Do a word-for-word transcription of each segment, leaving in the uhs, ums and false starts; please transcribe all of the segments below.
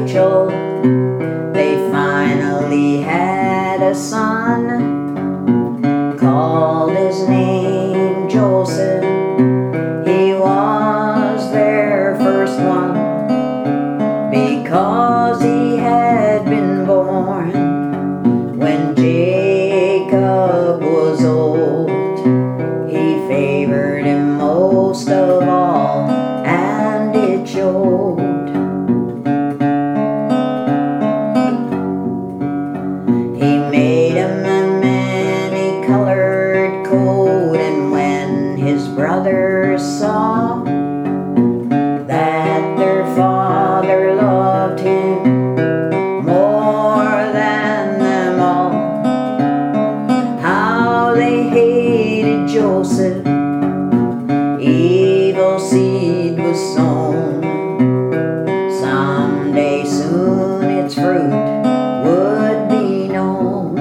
Rachel, they finally had a son, called his name Joseph. He was their first one, because he had been born when Jacob was old. He favored him most of all, and it showed. He made him a many-colored coat, and when his brothers saw that their father loved him more than them all, how they hated Joseph. Evil seed was sown. Someday soon its fruit would be known.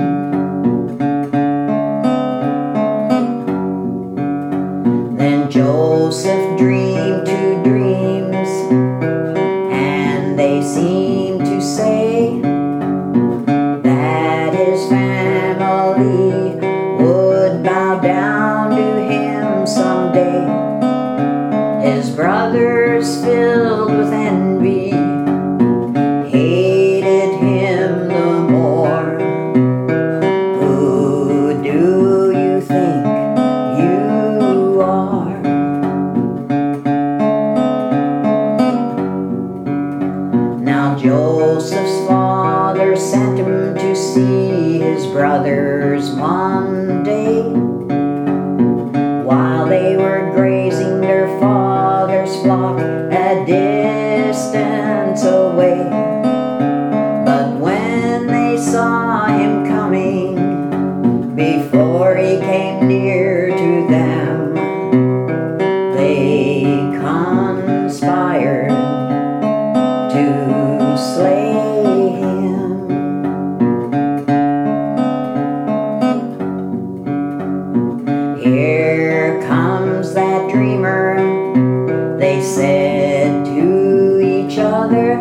Then Joseph dreamed two dreams, and they seemed to say that his family would bow down to him someday. His brothers, filled with envy, hated him the more. Who do you think you are? Now Joseph's father sent him to see his brothers one day, while they were grazing their father's flock a distance away. But when they saw him coming, before he came near to them, they conspired to slay him. Here comes that dreamer, they said to each other.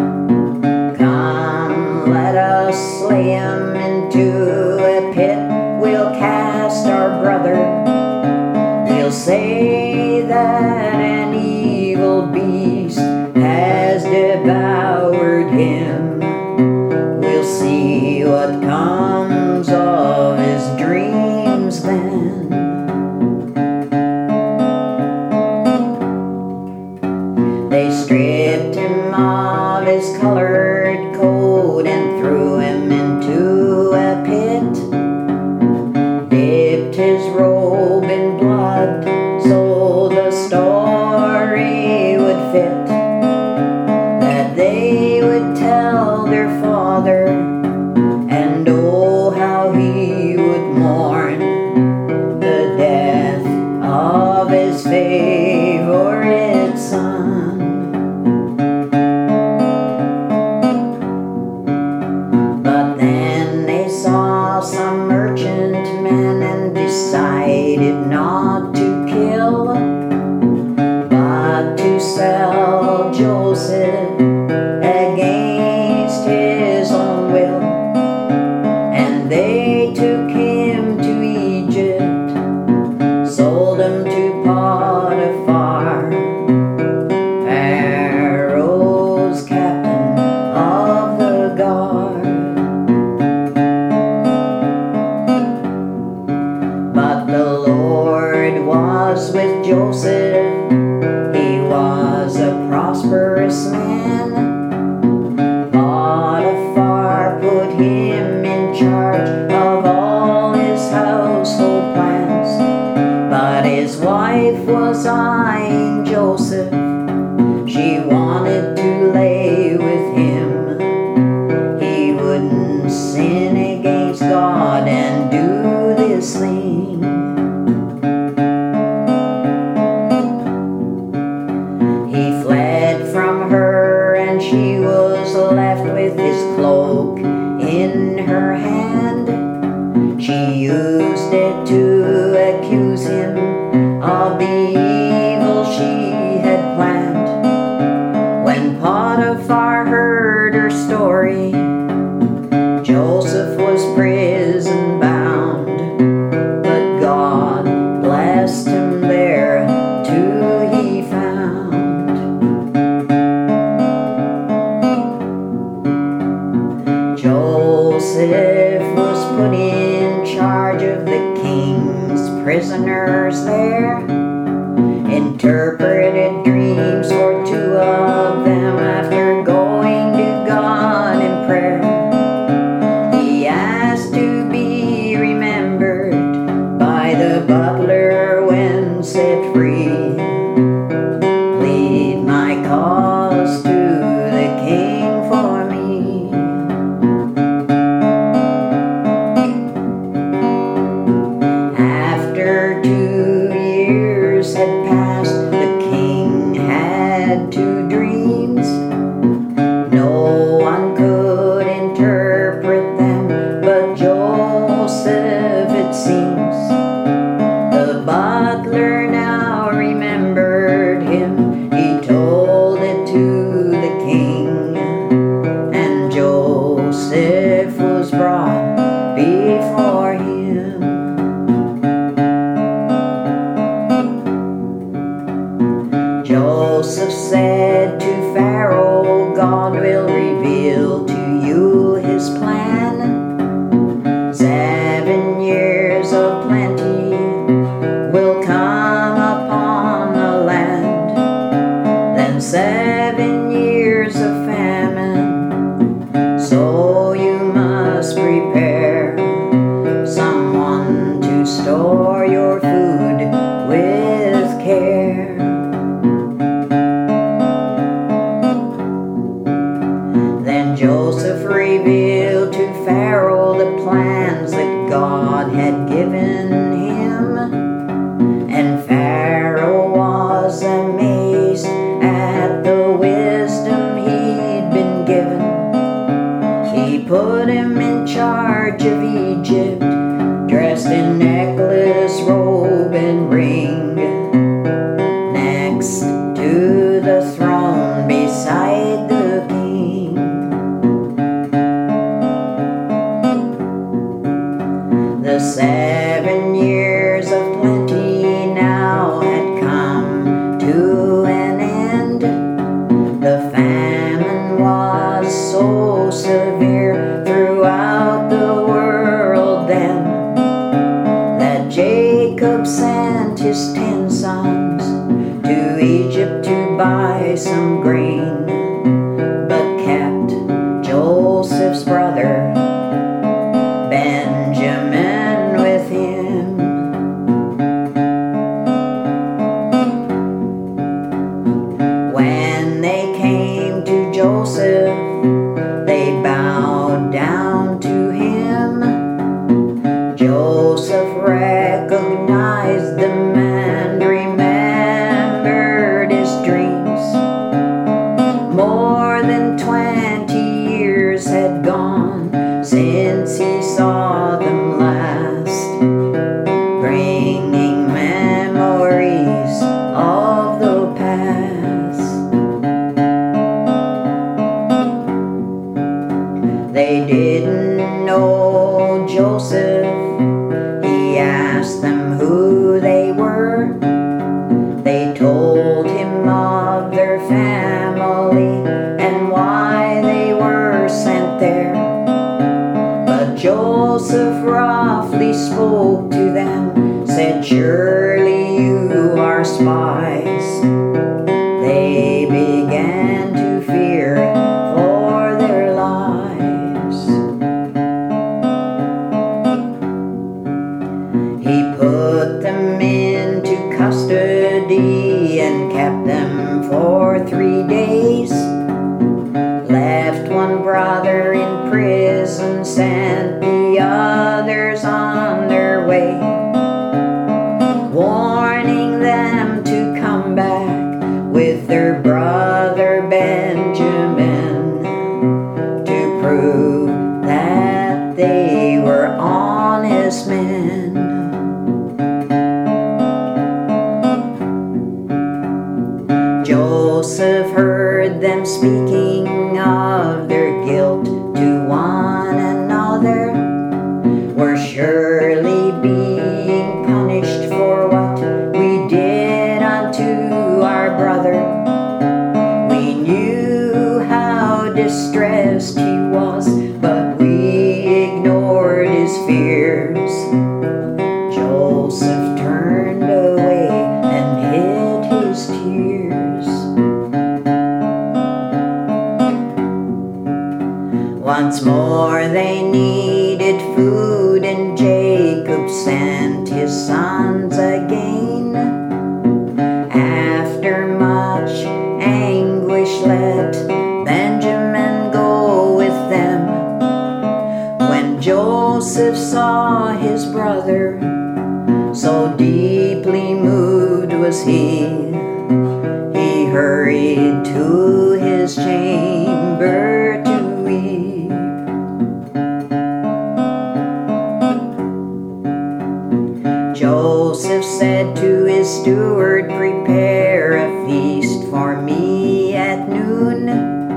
Come, let us slay him into a pit. We'll cast our brother. We'll say that an evil beast has devoured him. We'll see what comes of his dreams then. They stripped him of his colored coat and threw him into a pit, dipped his robe in blood so the story would fit, that they would tell their father, and oh how he would mourn the death of his favorite son. Then Joseph revealed to Pharaoh the plans that God had given him, and Pharaoh was amazed at the wisdom he'd been given. He put him in charge of Egypt, dressed in necklace, robe, and ring, next to the throne beside the king. The seven years of plenty now had come to an end. The famine was so severe throughout the world then, that Jacob sent his ten sons to Egypt to buy some grain, but kept Joseph's brother Benjamin with him. When they came to Joseph, they bowed down to him. Joseph recognized the man, remembered his dreams. More than twenty years had gone since he saw them last, bringing memories of the past. They didn't know Joseph. He asked them who they were. They told him of their family and why they were sent there. But Joseph roughly spoke to them, said, "Surely you are spies." They began to fear for their lives. He put them into custody and kept them for three days. Left one brother in prison, sent the others on their way, warning them to come back with their brother Benjamin, to prove that they were honest men. Joseph heard them speaking of their guilt to one another. We're surely being punished for what we did unto our brother. We knew how distressed he was, but we ignored his fears. Joseph turned away and hid his tears. Once more they needed food, and Jacob sent his sons again. After much anguish let Benjamin go with them. When Joseph saw his brother, so deeply moved was he, he hurried to his chamber to weep. Joseph said to his steward, "Prepare a feast for me at noon.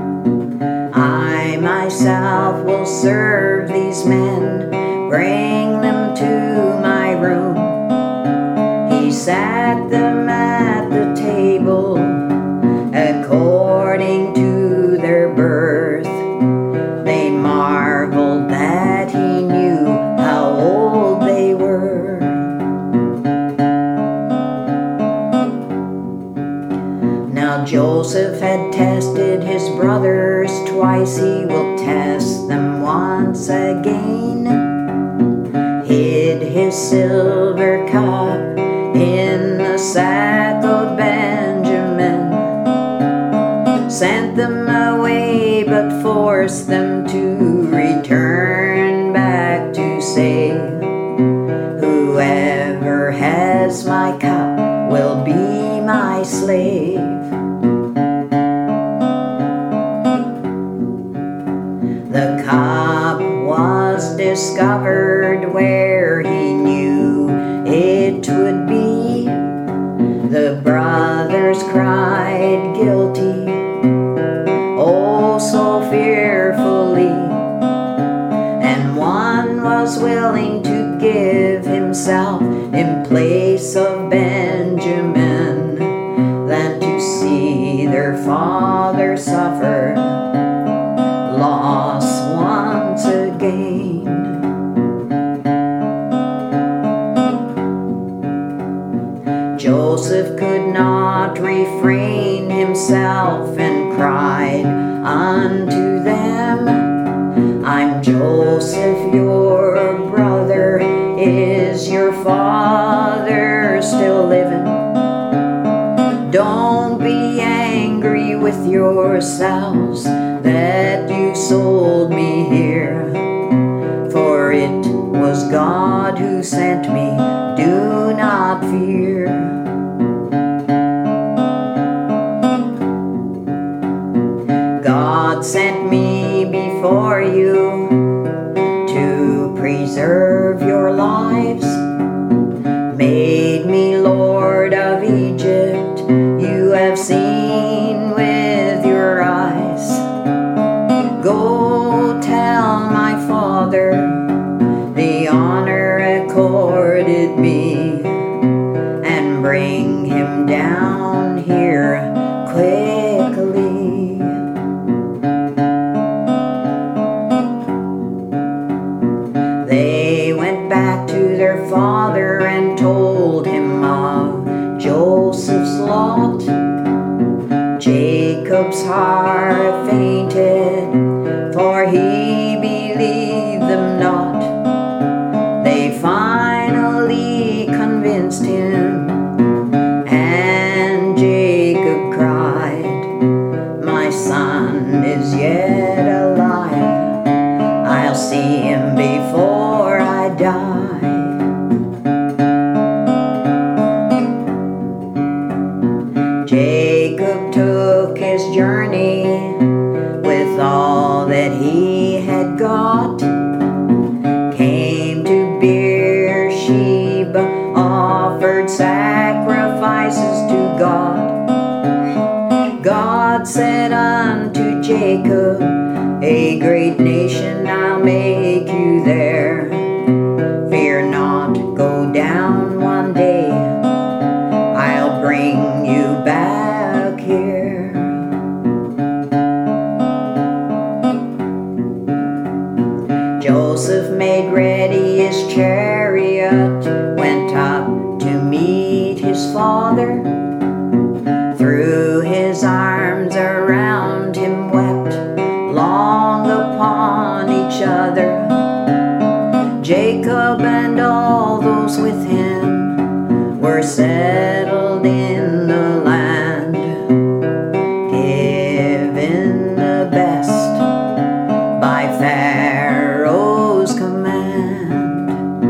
I myself will serve these men. Bring them to my room." He sat them at the table according to their birth. They marveled that he knew how old they were. Now Joseph had tested his brothers twice, he will test them once again. Hid his silver cup in the sack of Benjamin, sent them away, but but force them to return back to say, whoever has my cup will be my slave. The cup was discovered where he knew it would be. The brothers cried guilty, oh so fearfully, and one was willing to give himself in place of Benjamin than to see their father suffer loss once again. Joseph could not refrain himself and cried unto them, I'm Joseph, your brother. Is your father still living? Don't be angry with yourselves that you sold me here, for it was God who sent me. Do not fear. God sent me before you to preserve your lives, made me Lord of Egypt. You have seen with your eyes. Go tell my father the honor accorded me, and bring him down here quickly. They went back to their father and told him of Joseph's lot. Jacob's heart fainted, for he believed them not. They finally convinced him, and Jacob cried, my son is yet alive. I'll see him before I die. Jacob took his journey with all that he had got, came to Beersheba, offered sacrifices to God. God said unto Jacob, a great nation I'll make you there. Fear not, go down one day, I'll bring you back here. Joseph made ready his chariot, went up to meet his father, threw his arms around him, wept long upon each other. Jacob and all those with him were settled in the land, given the best by Pharaoh's command.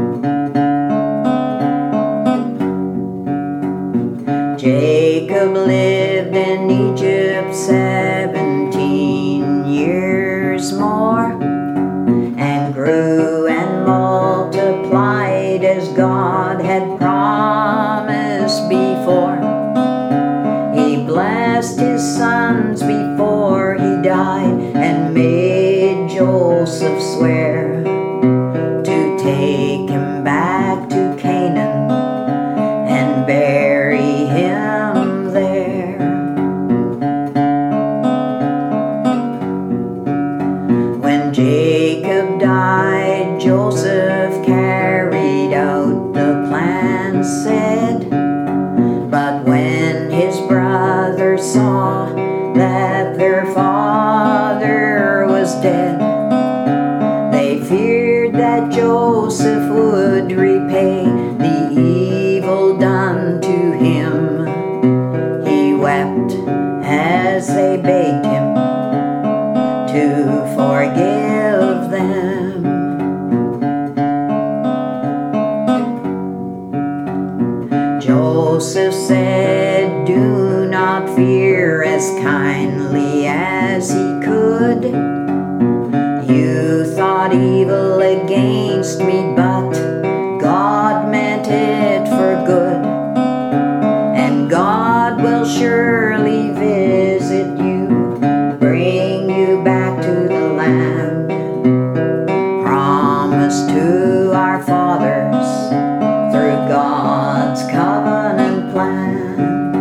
Jacob lived in Egypt seventeen years more, and grew and multiplied as God had promised before. He blessed his sons before he died, and made Joseph swear to take him back to Canaan and bury him there. When Jacob died, Joseph carried out the plan said, but when his brothers saw that their father was dead, they feared that Joseph would repay the evil done to him. He wept as they begged him to to forgive them. Joseph said, "Do not fear," as kindly as he could. "You thought evil against me, but God meant it for good. And God will surely visit you, bring you back to the land promised to our fathers through God's covenant plan."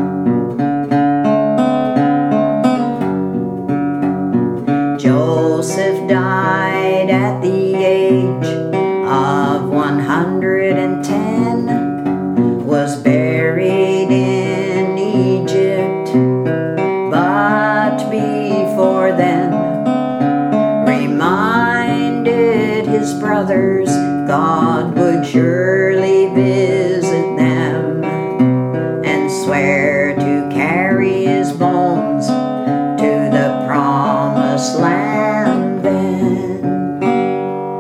Joseph died at the age of one hundred ten, was buried in Egypt, but before then reminded his brothers God would surely visit them, and swear to